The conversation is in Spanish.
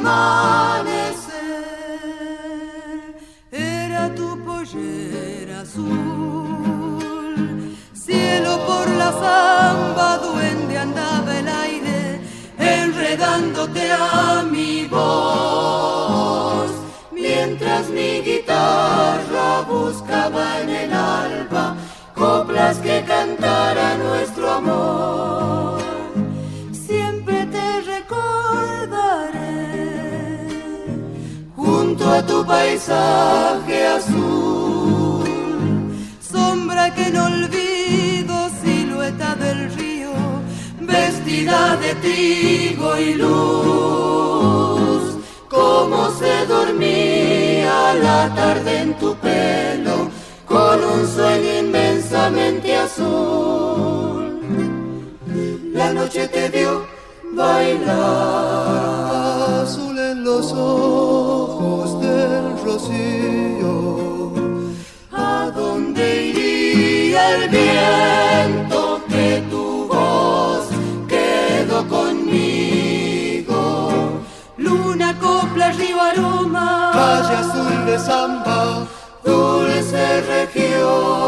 amanecer. Era tu pollera azul, cielo por la zamba, duende andaba el aire, enredándote a mi voz, mientras mi guitarra buscaba en el alba coplas que cantaran nuestro amor. Siempre te recordaré junto a tu paisaje azul, sombra que no olvido, silueta del río, vestida de trigo y luz, cómo se dormía la tarde en tu pelo, con un sueño inmensamente azul. La noche te vio bailar, azul en los ojos del rocío. ¿A dónde iría el viento que tu voz quedó conmigo? Luna, copla, río, aroma, calle azul de samba, dulce región.